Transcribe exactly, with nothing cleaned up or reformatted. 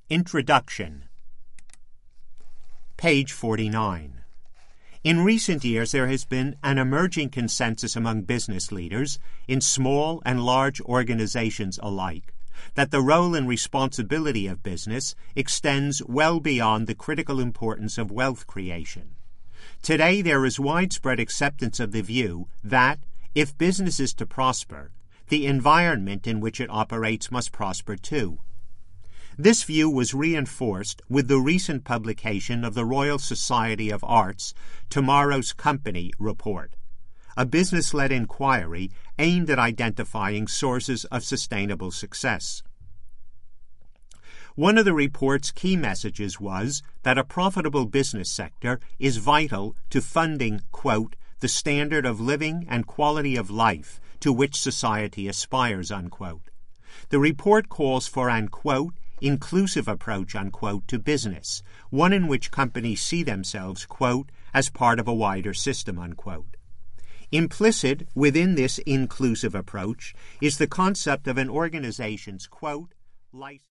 Introduction. Page forty-nine. In recent years, there has been an emerging consensus among business leaders, in small and large organizations alike, that the role and responsibility of business extends well beyond the critical importance of wealth creation. Today, there is widespread acceptance of the view that, if business is to prosper, the environment in which it operates must prosper too. This view was reinforced with the recent publication of the Royal Society of Arts' Tomorrow's Company report, a business-led inquiry aimed at identifying sources of sustainable success. One of the report's key messages was that a profitable business sector is vital to funding, quote, the standard of living and quality of life to which society aspires, unquote. The report calls for an, quote, inclusive approach, unquote, to business, one in which companies see themselves, quote, as part of a wider system, unquote. Implicit within this inclusive approach is the concept of an organization's, quote, license